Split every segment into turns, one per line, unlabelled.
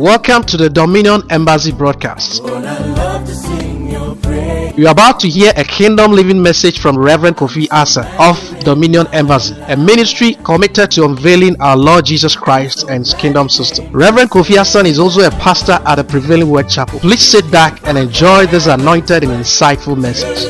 Welcome to the Dominion Embassy broadcast. You are about to hear a kingdom living message from Reverend Kofi Asa of Dominion Embassy, a ministry committed to unveiling our Lord Jesus Christ and His kingdom system. Reverend Kofi Asa is also a pastor at the Prevailing Word Chapel. Please sit back and enjoy this anointed and insightful message.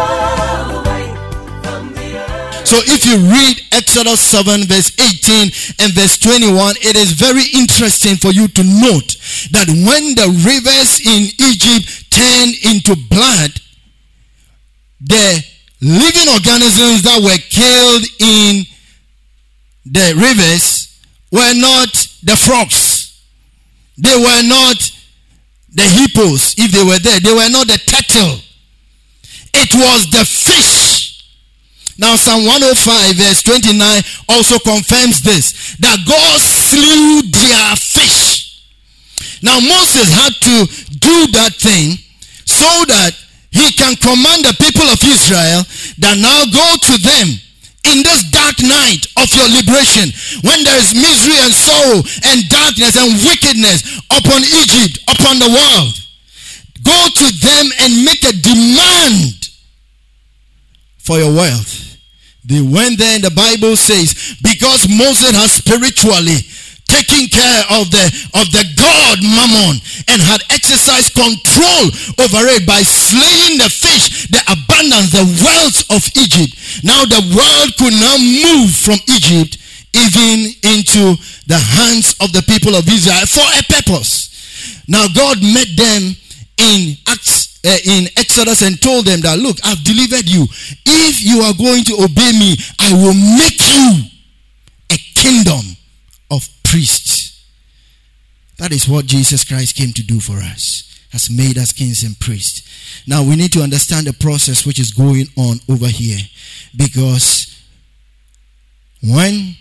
So if you read Exodus 7 verse 18 and verse 21, it is very interesting for you to note that when the rivers in Egypt turned into blood, the living organisms that were killed in the rivers were not the frogs. They were not the hippos, if they were there. They were not the turtle. It was the fish. Now Psalm 105 verse 29 also confirms this, that God slew their fish. Now Moses had to do that thing so that he can command the people of Israel that now go to them in this dark night of your liberation, when there is misery and sorrow and darkness and wickedness upon Egypt, upon the world. Go to them and make a demand for your wealth. They went there and the Bible says, because Moses has spiritually taken care of the god Mammon and had exercised control over it by slaying the fish, the abundance, the wealth of Egypt. Now the world could now move from Egypt even into the hands of the people of Israel for a purpose. Now God met them in Exodus and told them that, look, I've delivered you. If you are going to obey me, I will make you a kingdom of priests. That is what Jesus Christ came to do for us, has made us kings and priests. Now we need to understand the process which is going on over here, because when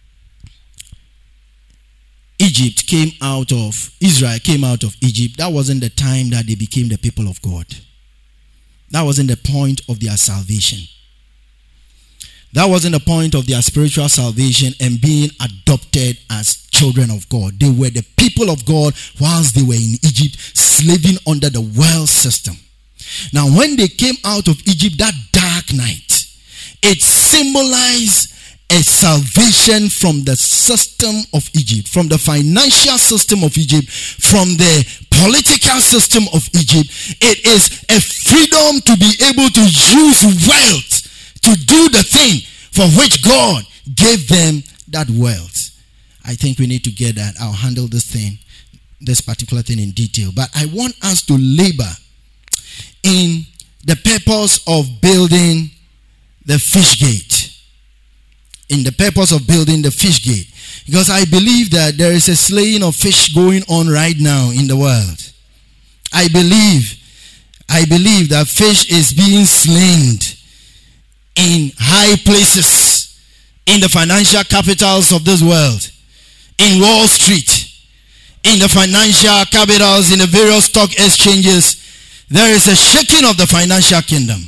Israel came out of Egypt, that wasn't the time that they became the people of God. That wasn't the point of their salvation. That wasn't the point of their spiritual salvation and being adopted as children of God. They were the people of God whilst they were in Egypt, slaving under the world system. Now when they came out of Egypt that dark night, it symbolized a salvation from the system of Egypt, from the financial system of Egypt, from the political system of Egypt. It is a freedom to be able to use wealth to do the thing for which God gave them that wealth. I think we need to get that. I'll handle this particular thing in detail. But I want us to labor in the purpose of building the fish gate. In the purpose of building the fish gate. Because I believe that there is a slaying of fish going on right now in the world. I believe that fish is being slain in high places, in the financial capitals of this world, in Wall Street, in the financial capitals, in the various stock exchanges. There is a shaking of the financial kingdom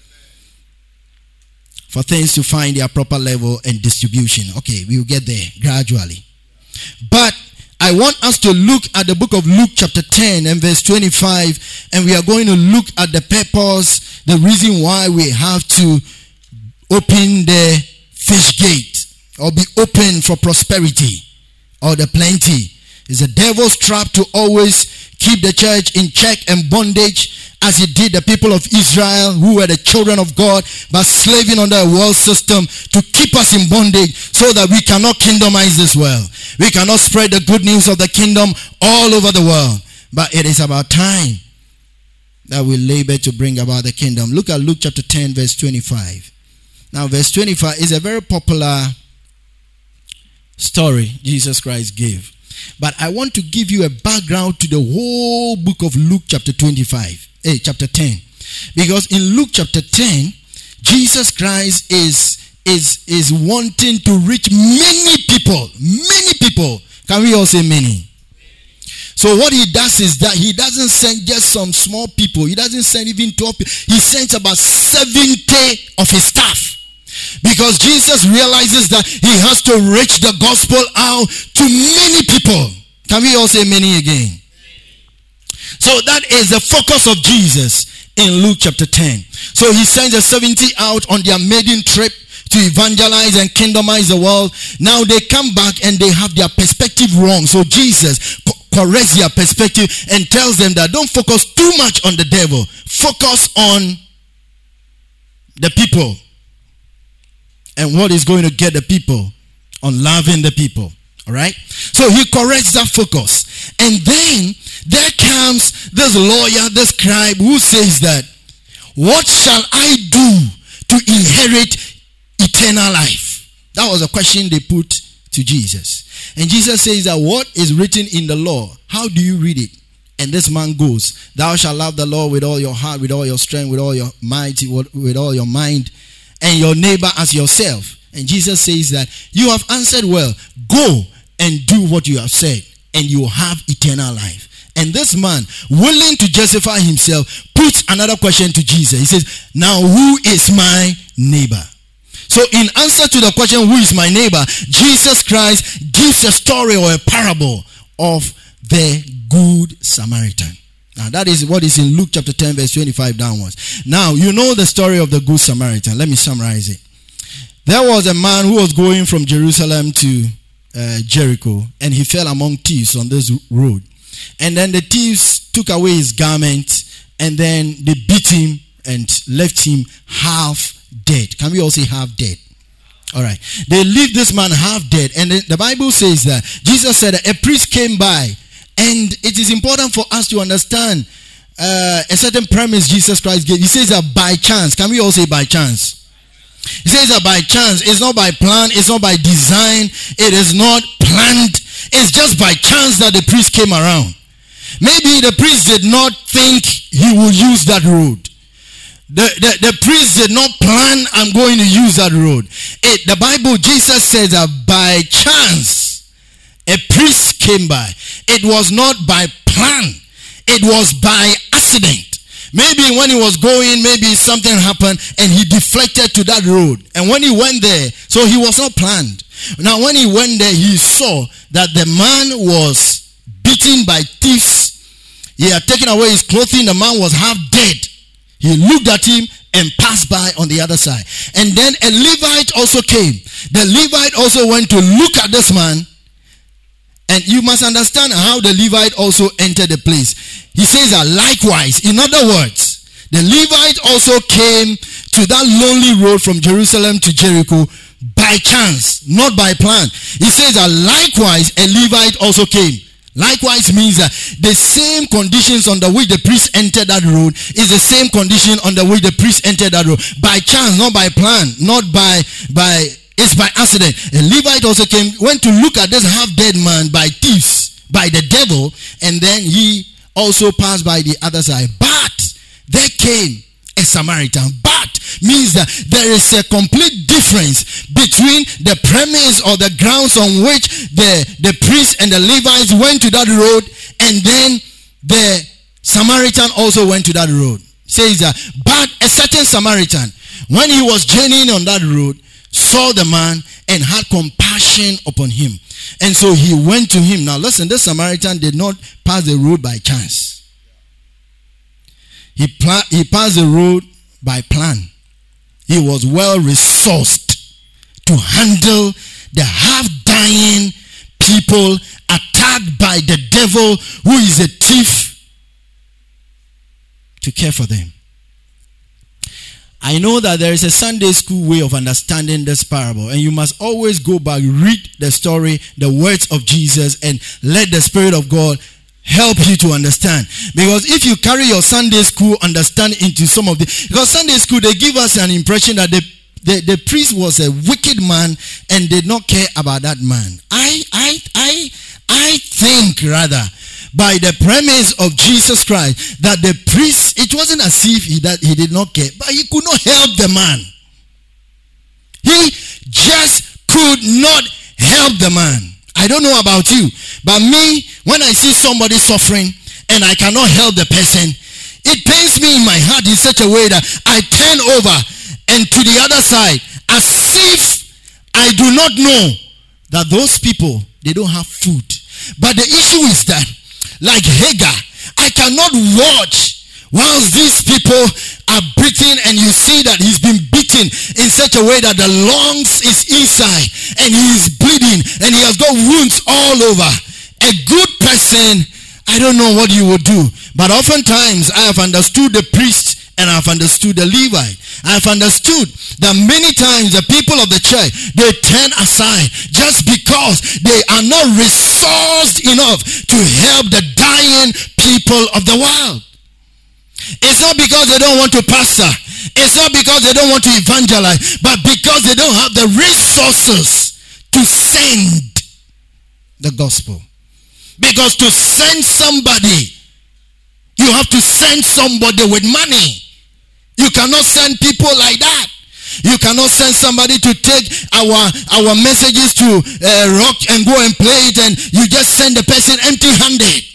for things to find their proper level and distribution. Okay, we will get there gradually. But I want us to look at the book of Luke chapter 10 and verse 25, and we are going to look at the purpose, the reason why we have to open the fish gate, or be open for prosperity or the plenty. It's the devil's trap to always keep the church in check and bondage, as he did the people of Israel who were the children of God, but slaving under a world system to keep us in bondage so that we cannot kingdomize this world. We cannot spread the good news of the kingdom all over the world. But it is about time that we labor to bring about the kingdom. Look at Luke chapter 10 verse 25. Now verse 25 is a very popular story Jesus Christ gave. But I want to give you a background to the whole book of Luke chapter chapter 10. Because in Luke chapter 10, Jesus Christ is wanting to reach many people. Many people. Can we all say many? So what he does is that he doesn't send just some small people. He doesn't send even 12 people. He sends about 70 of his staff. Because Jesus realizes that he has to reach the gospel out to many people. Can we all say many again? So that is the focus of Jesus in Luke chapter 10. So he sends the 70 out on their maiden trip to evangelize and kingdomize the world. Now they come back and they have their perspective wrong. So Jesus corrects their perspective and tells them that don't focus too much on the devil. Focus on the people. And what is going to get the people? On loving the people. Alright? So he corrects that focus. And then there comes this lawyer, this scribe who says that, what shall I do to inherit eternal life? That was a question they put to Jesus. And Jesus says that what is written in the law, how do you read it? And this man goes, thou shalt love the Lord with all your heart, with all your strength, with all your might, with all your mind, and your neighbor as yourself. And Jesus says that you have answered well. Go and do what you have said, and you will have eternal life. And this man, willing to justify himself, puts another question to Jesus. He says, now who is my neighbor? So in answer to the question, who is my neighbor, Jesus Christ gives a story or a parable of the Good Samaritan. Now that is what is in Luke chapter 10 verse 25 downwards. Now you know the story of the Good Samaritan. Let me summarize it. There was a man who was going from Jerusalem to Jericho, and he fell among thieves on this road. And then the thieves took away his garment, and then they beat him and left him half dead. Can we all say half dead? All right. They leave this man half dead. And the Bible says that Jesus said that a priest came by. And it is important for us to understand a certain premise Jesus Christ gave. He says that by chance. Can we all say by chance? He says that by chance. It's not by plan. It's not by design. It is not planned. It's just by chance that the priest came around. Maybe the priest did not think he would use that road. The priest did not plan, I'm going to use that road. The Bible, Jesus says that by chance a priest came by. It was not by plan. It was by accident. Maybe when he was going, maybe something happened and he deflected to that road. And when he went there, so he was not planned. Now when he went there, he saw that the man was beaten by thieves. He had taken away his clothing. The man was half dead. He looked at him and passed by on the other side. And then a Levite also came. The Levite also went to look at this man. And you must understand how the Levite also entered the place. He says that likewise, in other words, the Levite also came to that lonely road from Jerusalem to Jericho by chance, not by plan. He says that likewise, a Levite also came. Likewise means that the same conditions under which the priest entered that road is the same condition under which the priest entered that road. By chance, not by plan, not by it's by accident. A Levite also came, went to look at this half-dead man by thieves, by the devil, and then he also passed by the other side. But there came a Samaritan. But means that there is a complete difference between the premise or the grounds on which the priests and the Levites went to that road, and then the Samaritan also went to that road. Says that, but a certain Samaritan, when he was journeying on that road, saw the man and had compassion upon him. And so he went to him. Now listen, this Samaritan did not pass the road by chance. He passed the road by plan. He was well resourced to handle the half-dying people attacked by the devil, who is a thief, to care for them. I know that there is a Sunday school way of understanding this parable, and you must always go back, read the story, the words of Jesus, and let the Spirit of God help you to understand. Because if you carry your Sunday school understanding into some of the, because Sunday school, they give us an impression that the priest was a wicked man and did not care about that man. I think rather, by the premise of Jesus Christ, that the priest, it wasn't as if he did not care, but he could not help the man. He just could not help the man. I don't know about you, but me, when I see somebody suffering and I cannot help the person, it pains me in my heart in such a way that I turn over and to the other side, as if I do not know that those people, they don't have food. But the issue is that, like Hagar, I cannot watch whilst these people are breathing, and you see that he's been beaten in such a way that the lungs is inside and he is bleeding and he has got wounds all over. A good person, I don't know what you would do. But oftentimes I have understood the priest and I have understood the Levite. I have understood that many times the people of the church, they turn aside just because they are not resourced enough to help the dying people of the world. It's not because they don't want to pastor. It's not because they don't want to evangelize, but because they don't have the resources to send the gospel. Because to send somebody, you have to send somebody with money. You cannot send people like that. You cannot send somebody to take our messages to rock and go and play it, and you just send the person empty-handed.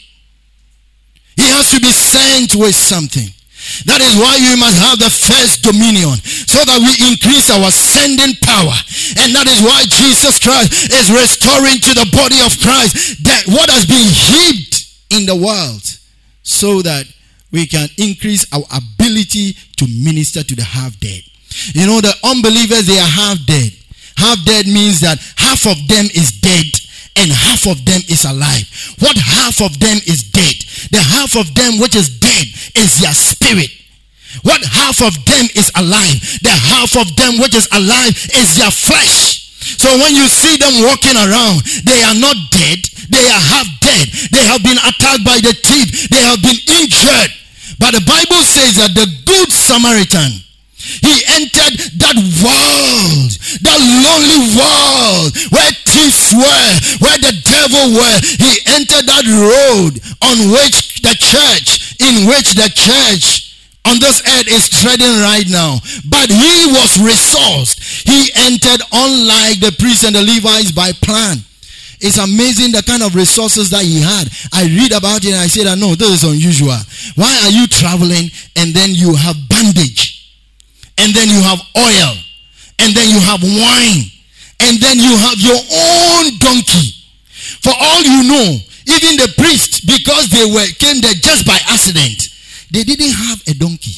He has to be sent with something. That is why you must have the first dominion, so that we increase our sending power. And that is why Jesus Christ is restoring to the body of Christ that what has been hid in the world, so that we can increase our ability to minister to the half-dead. You know, the unbelievers, they are half-dead. Half-dead means that half of them is dead and half of them is alive. What half of them is dead? The half of them which is dead is their spirit. What half of them is alive? The half of them which is alive is their flesh. So when you see them walking around, they are not dead, they are half dead. They have been attacked by the thief, they have been injured. But the Bible says that the good Samaritan, he entered that world, that lonely world where thieves were, where the devil were. He entered that road on which the church, in which the church on this earth is treading right now. But he was resourced. He entered, unlike the priests and the Levites, by plan. It's amazing the kind of resources that he had. I read about it and I said, no, this is unusual. Why are you traveling and then you have bandage? And then you have oil, and then you have wine, and then you have your own donkey. For all you know, even the priests, because they came there just by accident, they didn't have a donkey.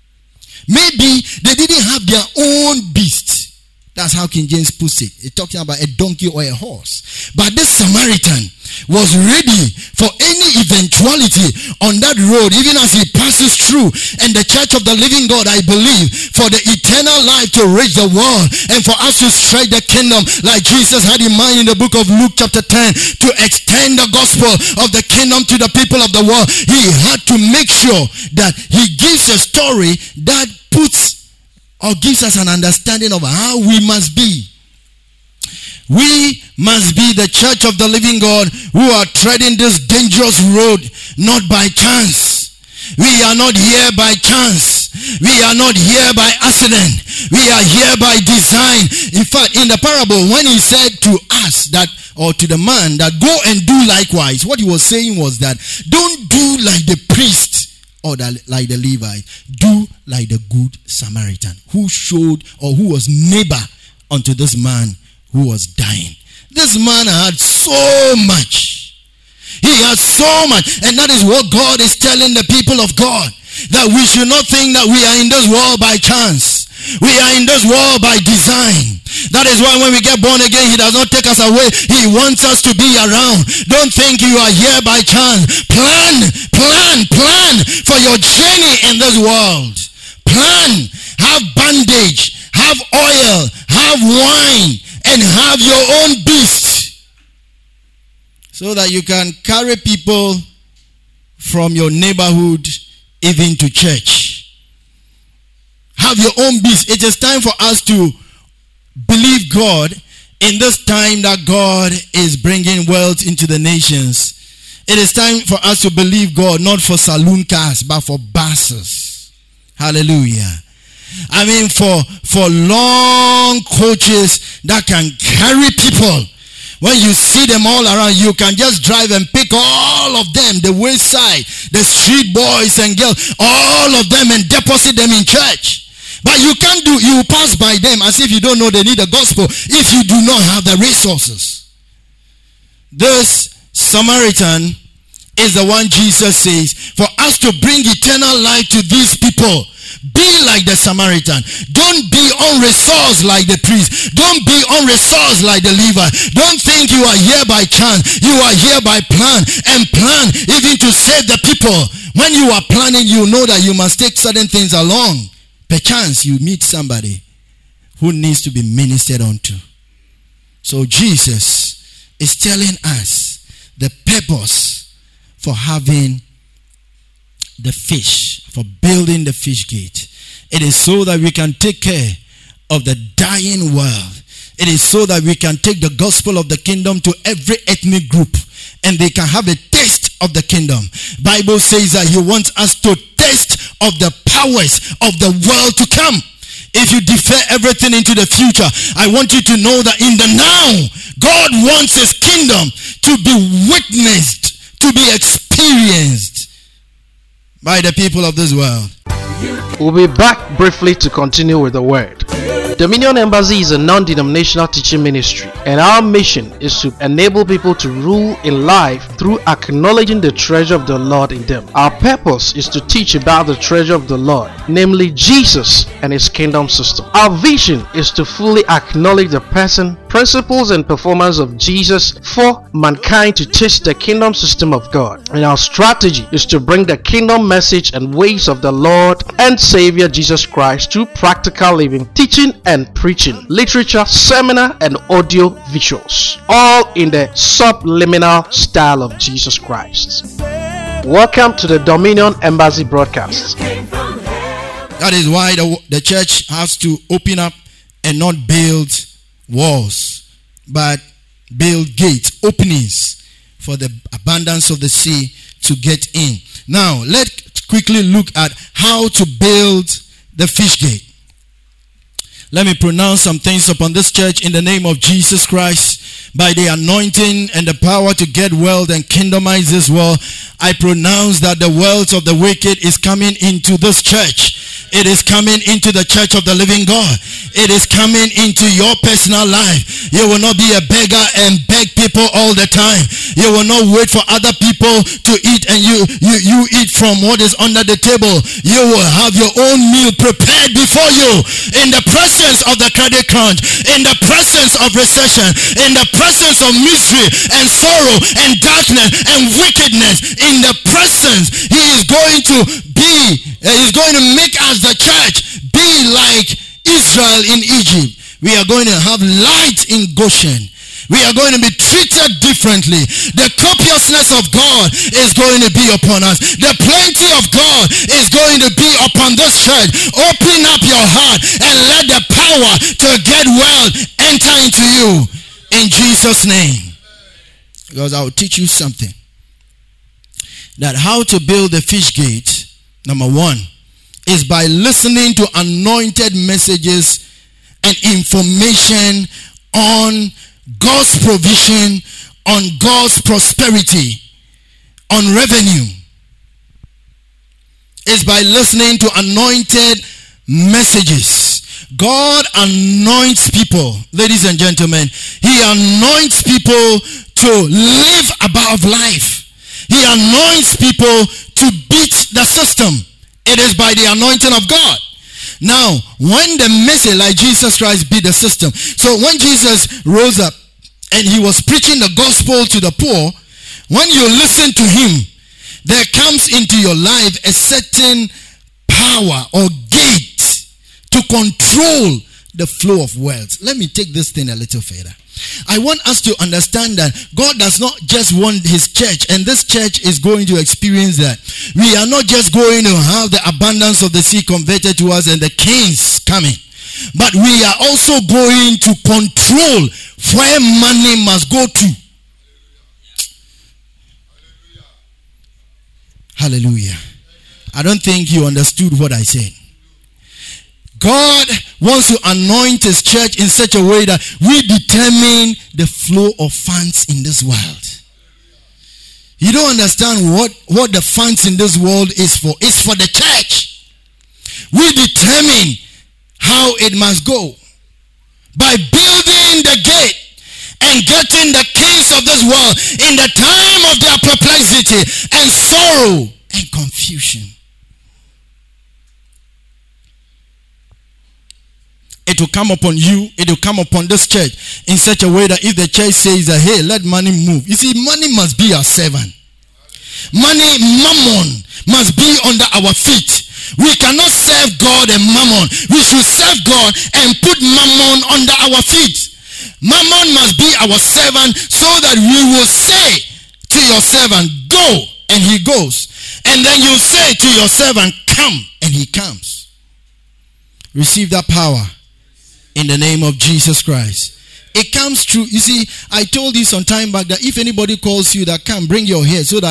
Maybe they didn't have their own beast. That's how King James puts it. It's talking about a donkey or a horse. But this Samaritan was ready for any eventuality on that road, even as he passes through. And the church of the living God, I believe, for the eternal life to reach the world and for us to strike the kingdom like Jesus had in mind in the book of Luke chapter 10, to extend the gospel of the kingdom to the people of the world. He had to make sure that he gives a story that puts or gives us an understanding of how we must be. We must be the church of the living God who are treading this dangerous road not by chance. We are not here by chance. We are not here by accident. We are here by design. In fact, in the parable, when he said to us that, or to the man that go and do likewise, what he was saying was that don't do like the priest or like the Levite. Do like the good Samaritan who showed, or who was neighbor unto this man who was dying. This man had so much. He had so much. And that is what God is telling the people of God. That we should not think that we are in this world by chance. We are in this world by design. That is why when we get born again, he does not take us away. He wants us to be around. Don't think you are here by chance. Plan for your journey in this world. Plan. Have bandage. Have oil. Have wine. And have your own beast. So that you can carry people from your neighborhood even to church. Have your own beast. It is time for us to believe God in this time that God is bringing wealth into the nations. It is time for us to believe God, not for saloon cars, but for buses. Hallelujah. I mean, for long coaches that can carry people. When you see them all around, you can just drive and pick all of them, the wayside, the street boys and girls, all of them, and deposit them in church. But you can't do, you pass by them as if you don't know they need the gospel if you do not have the resources. This Samaritan is the one Jesus says, for us to bring eternal life to these people, be like the Samaritan. Don't be unresourced like the priest. Don't be unresourced like the Levite. Don't think you are here by chance. You are here by plan, and plan even to save the people. When you are planning, you know that you must take certain things along. Perchance you meet somebody who needs to be ministered unto. So Jesus is telling us the purpose for having the fish, for building the fish gate. It is so that we can take care of the dying world. It is so that we can take the gospel of the kingdom to every ethnic group, and they can have a taste of the kingdom. Bible says that he wants us to taste of the powers of the world to come. If you defer everything into the future, I want you to know that in the now, God wants his kingdom to be witnessed, to be experienced by the people of this world.
We'll be back briefly to continue with the word. Dominion Embassy is a non-denominational teaching ministry, and our mission is to enable people to rule in life through acknowledging the treasure of the Lord in them. Our purpose is to teach about the treasure of the Lord, namely Jesus and his kingdom system. Our vision is to fully acknowledge the person, principles, and performance of Jesus for mankind to taste the kingdom system of God. And our strategy is to bring the kingdom message and ways of the Lord and Savior Jesus Christ to practical living, teaching and preaching, literature, seminar, and audio visuals, all in the subliminal style of Jesus Christ. Welcome to the Dominion Embassy broadcast.
That is why the church has to open up and not build walls, but build gates, openings for the abundance of the sea to get in. Now, let's quickly look at how to build the fish gate. Let me pronounce some things upon this church in the name of Jesus Christ. By the anointing and the power to get wealth and kingdomize this world, I pronounce that the wealth of the wicked is coming into this church. It is coming into the church of the living God. It is coming into your personal life. You will not be a beggar and beg people all the time. You will not wait for other people to eat and you eat from what is under the table. You will have your own meal prepared before you in the presence of the credit crunch, in the presence of recession, in the presence of misery and sorrow and darkness and wickedness. In the presence, he is going to make us, the church, be like Israel in Egypt. We are going to have light in Goshen. We are going to be treated differently. The copiousness of God is going to be upon us. The plenty of God is going to be upon this church. Open up your heart and let the power to get well enter into you in Jesus' name. Because I will teach you something. That how to build a fish gate, number one, is by listening to anointed messages and information on God's provision, on God's prosperity, on revenue. It's by listening to anointed messages. God anoints people, ladies and gentlemen. He anoints people to live above life. He anoints people to beat the system. It is by the anointing of God. Now, when the message, like Jesus Christ, beat the system. So when Jesus rose up and he was preaching the gospel to the poor, when you listen to him, there comes into your life a certain power or gate to control the flow of wealth. Let me take this thing a little further. I want us to understand that God does not just want his church, and this church is going to experience that. We are not just going to have the abundance of the sea converted to us and the kings coming, but we are also going to control where money must go to. Hallelujah. I don't think you understood what I said. God wants to anoint his church in such a way that we determine the flow of funds in this world. You don't understand what the funds in this world is for. It's for the church. We determine how it must go by building the gate and getting the kings of this world in the time of their perplexity and sorrow and confusion. It will come upon you, it will come upon this church in such a way that if the church says that, hey, let money move. You see, money must be our servant. Money, mammon, must be under our feet. We cannot serve God and mammon. We should serve God and put mammon under our feet. Mammon must be our servant so that we will say to your servant, go, and he goes. And then you say to your servant, come, and he comes. Receive that power in the name of Jesus Christ. It comes true. You see, I told you some time back that if anybody calls you that come, bring your head so that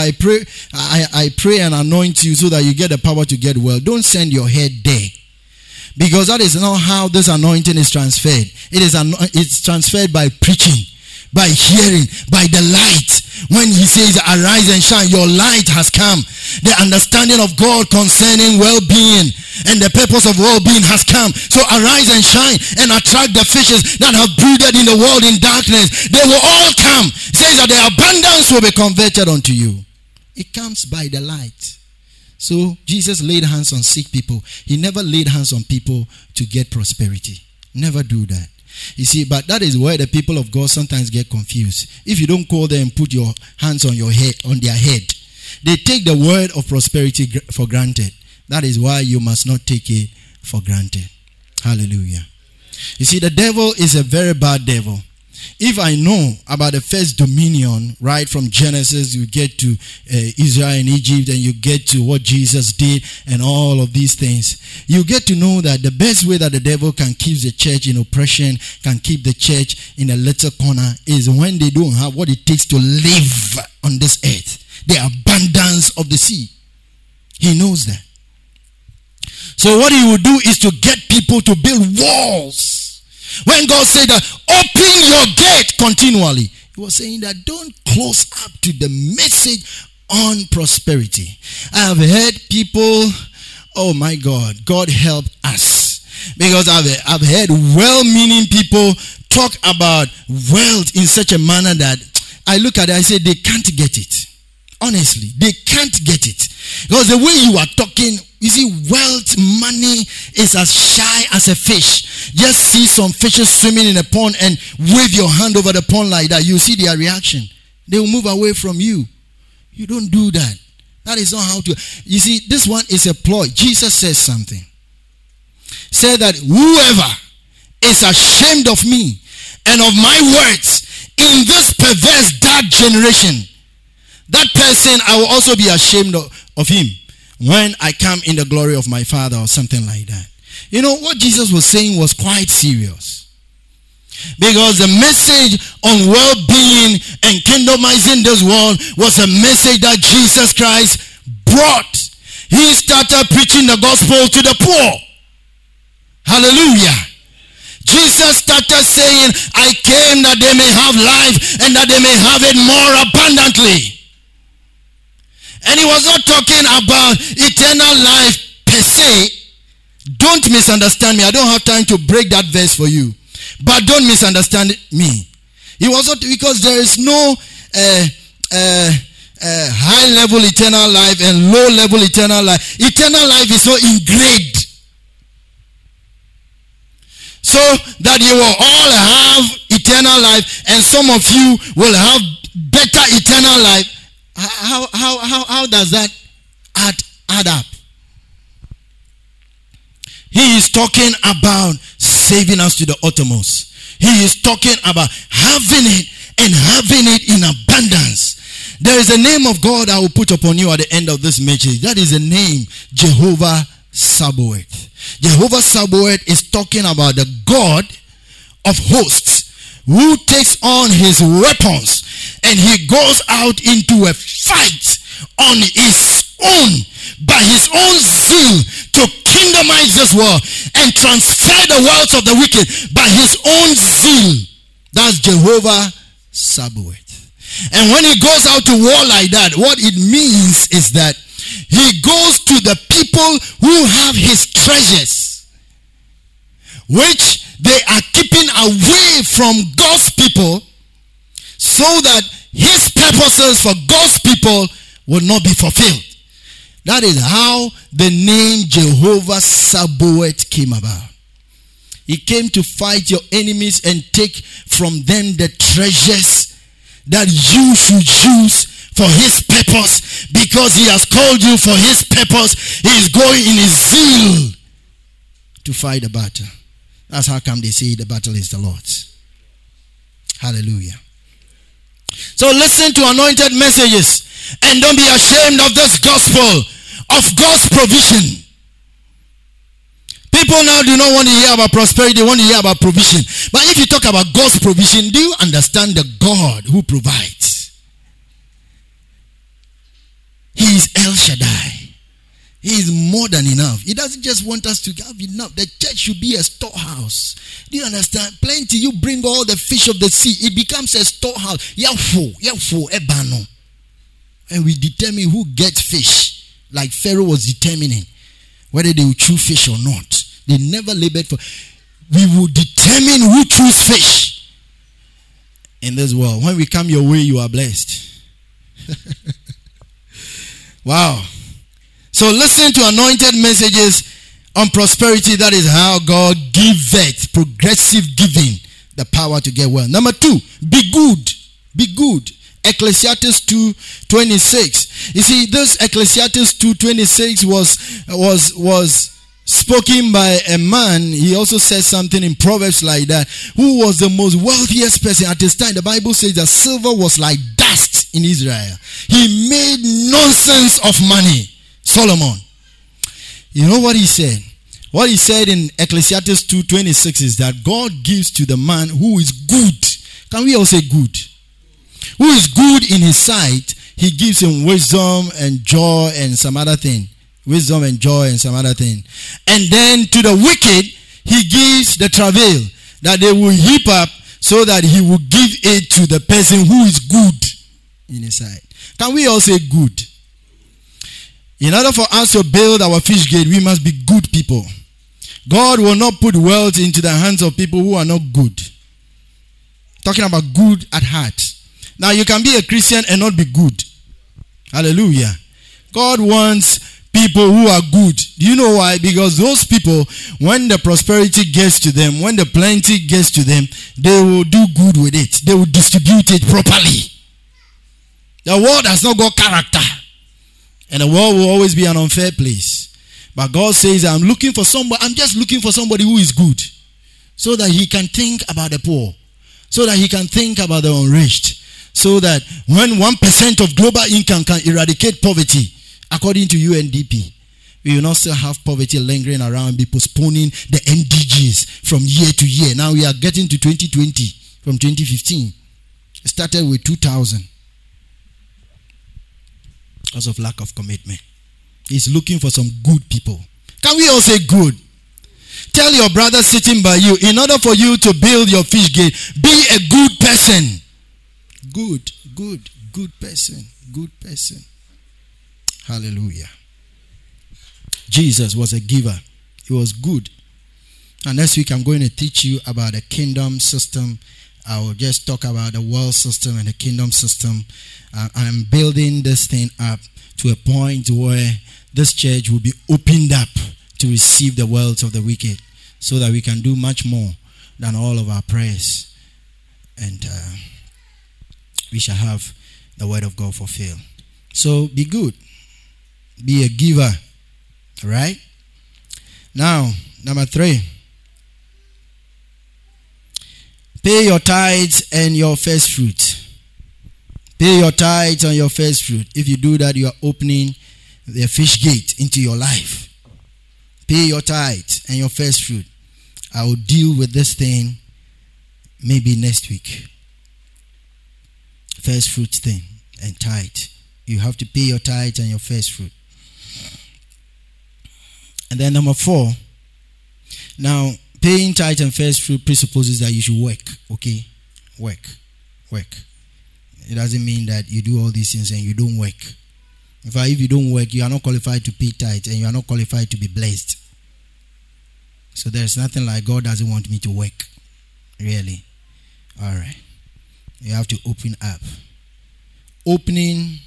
I pray and anoint you so that you get the power to get well. Don't send your head there. Because that is not how this anointing is transferred. It's transferred by preaching, by hearing, by the light. When he says, arise and shine, your light has come. The understanding of God concerning well-being and the purpose of well-being has come. So arise and shine and attract the fishes that have brooded in the world in darkness. They will all come. It says that the abundance will be converted unto you. It comes by the light. So Jesus laid hands on sick people. He never laid hands on people to get prosperity. Never do that. You see, but that is where the people of God sometimes get confused. If you don't call them and put your hands on your head, on their head, they take the word of prosperity for granted. That is why you must not take it for granted. Hallelujah. You see, the devil is a very bad devil. If I know about the first dominion, right from Genesis, you get to Israel and Egypt, and you get to what Jesus did and all of these things, you get to know that the best way that the devil can keep the church in oppression, can keep the church in a little corner, is when they don't have what it takes to live on this earth. The abundance of the sea. He knows that. So what he will do is to get people to build walls. When God said that, open your gate continually, he was saying that don't close up to the message on prosperity. I have heard people, oh my God, God help us. Because I've heard well-meaning people talk about wealth in such a manner that I look at it, I say they can't get it. Honestly, they can't get it. Because the way you are talking, you see, wealth, money is as shy as a fish. Just see some fishes swimming in a pond and wave your hand over the pond like that. You see their reaction. They will move away from you. You don't do that. That is not how to. You see, this one is a ploy. Jesus says something. Said that whoever is ashamed of me and of my words in this perverse dark generation, that person, I will also be ashamed of him when I come in the glory of my Father, or something like that. You know, what Jesus was saying was quite serious. Because the message on well-being and kingdomizing this world was a message that Jesus Christ brought. He started preaching the gospel to the poor. Hallelujah. Jesus started saying, I came that they may have life and that they may have it more abundantly. And he was not talking about eternal life per se. Don't misunderstand me. I don't have time to break that verse for you. But don't misunderstand me. He was not, because there is no high level eternal life and low level eternal life. Eternal life is so engraved. So that you will all have eternal life, and some of you will have better eternal life. How does that add up? He is talking about saving us to the uttermost. He is talking about having it, and having it in abundance. There is a name of God I will put upon you at the end of this message. That is the name Jehovah Sabaoth. Jehovah Sabaoth is talking about the God of hosts who takes on his weapons and he goes out into a fight on his own, by his own zeal, to kingdomize this world and transfer the wealth of the wicked by his own zeal. That's Jehovah Sabaoth. And when he goes out to war like that, what it means is that he goes to the people who have his treasures, which they are keeping away from God's people, so that his purposes for God's people will not be fulfilled. That is how the name Jehovah Sabaoth came about. He came to fight your enemies and take from them the treasures that you should use for his purpose. Because he has called you for his purpose, he is going in his zeal to fight the battle. That's how come they say the battle is the Lord's. Hallelujah. So listen to anointed messages and don't be ashamed of this gospel of God's provision. People now do not want to hear about prosperity, they want to hear about provision. But if you talk about God's provision, do you understand the God who provides? He is El Shaddai. He is more than enough. He doesn't just want us to have enough. The church should be a storehouse. Do you understand? Plenty, you bring all the fish of the sea. It becomes a storehouse. Yafo, ebano. And we determine who gets fish. Like Pharaoh was determining whether they will chew fish or not. They never labored for. We will determine who chews fish in this world. When we come your way, you are blessed. Wow. So listen to anointed messages on prosperity. That is how God giveth, progressive giving, the power to get well. Number 2, be good. Be good. Ecclesiastes 2:26. You see, this Ecclesiastes 2:26 was spoken by a man. He also says something in Proverbs like that. Who was the most wealthiest person at his time? The Bible says that silver was like dust in Israel. He made nonsense of money. Solomon. You know what he said? What he said in Ecclesiastes 2:26 is that God gives to the man who is good. Can we all say good? Who is good in his sight, he gives him wisdom and joy and some other thing. Wisdom and joy and some other thing. And then to the wicked, he gives the travail that they will heap up so that he will give it to the person who is good in his sight. Can we all say good? In order for us to build our fish gate, we must be good people. God will not put wealth into the hands of people who are not good. Talking about good at heart. Now you can be a Christian and not be good. Hallelujah. God wants people who are good. Do you know why? Because those people, when the prosperity gets to them, when the plenty gets to them, they will do good with it. They will distribute it properly. The world has not got character. And the world will always be an unfair place. But God says, I'm just looking for somebody who is good. So that he can think about the poor. So that he can think about the unreached. So that when 1% of global income can eradicate poverty, according to UNDP, we will not still have poverty lingering around and be postponing the MDGs from year to year. Now we are getting to 2020 from 2015. It started with 2000. Because of lack of commitment. He's looking for some good people. Can we all say good? Tell your brother sitting by you, in order for you to build your fish gate, be a good person. Good person. Hallelujah. Jesus was a giver. He was good. And next week I'm going to teach you about the kingdom system. I will just talk about the world system and the kingdom system. I'm building this thing up to a point where this church will be opened up to receive the wealth of the wicked, so that we can do much more than all of our prayers. And we shall have the word of God fulfilled. So be good. Be a giver. All right? Now, number 3. Pay your tithes and your first fruit. Pay your tithes and your first fruit. If you do that, you are opening the fish gate into your life. Pay your tithes and your first fruit. I will deal with this thing maybe next week. First fruit thing and tithe. You have to pay your tithe and your first fruit. And then number 4. Now, paying tithe and first fruit presupposes that you should work. Okay? Work. It doesn't mean that you do all these things and you don't work. In fact, if you don't work, you are not qualified to pay tithe and you are not qualified to be blessed. So there's nothing like God doesn't want me to work. Really. Alright. You have to open up. Opening.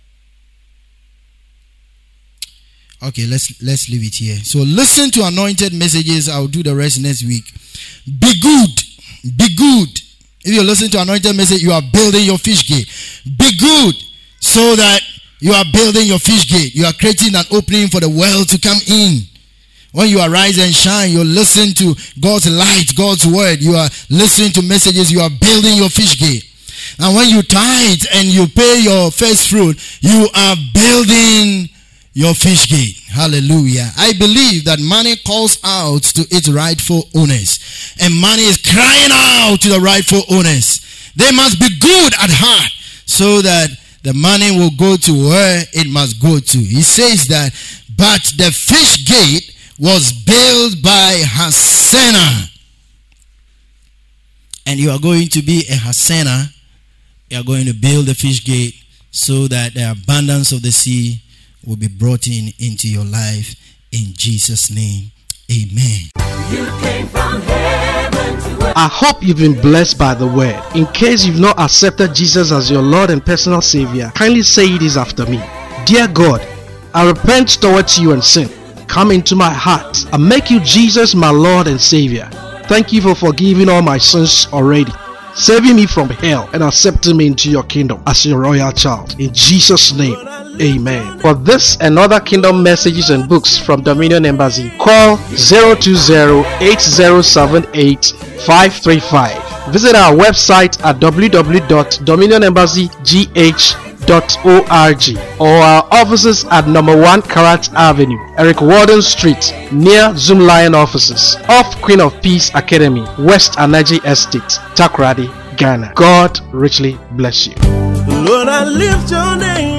Okay, let's leave it here. So listen to anointed messages. I'll do the rest next week. Be good. Be good. If you listen to anointed message, you are building your fish gate. Be good, so that you are building your fish gate. You are creating an opening for the world to come in. When you arise and shine, you listen to God's light, God's word. You are listening to messages. You are building your fish gate. And when you tithe and you pay your first fruit, you are building your fish gate. Hallelujah. I believe that money calls out to its rightful owners, and money is crying out to the rightful owners. They must be good at heart, so that the money will go to where it must go to. He says that, but the fish gate was built by Hassenaah. And you are going to be a Hassenaah. You are going to build the fish gate, so that the abundance of the sea will be brought into your life. In Jesus' name, amen.
You came from heaven to earth.
I hope you've been blessed by the word. In case you've not accepted Jesus as your Lord and personal Savior, kindly say this after me. Dear God, I repent towards you and sin. Come into my heart and make you Jesus my Lord and Savior. Thank you for forgiving all my sins already, saving me from hell and accepting me into your kingdom as your royal child. In Jesus' name, amen. For this and other kingdom messages and books from Dominion Embassy, call 020-8078-535. Visit our website at www.dominionembassygh.org or our offices at number 1 Karat Avenue, Eric Warden Street, near Zoom Lion offices, off Queen of Peace Academy, West Anaji Estate, Takoradi, Ghana. God richly bless you.
Lord, I lift your name.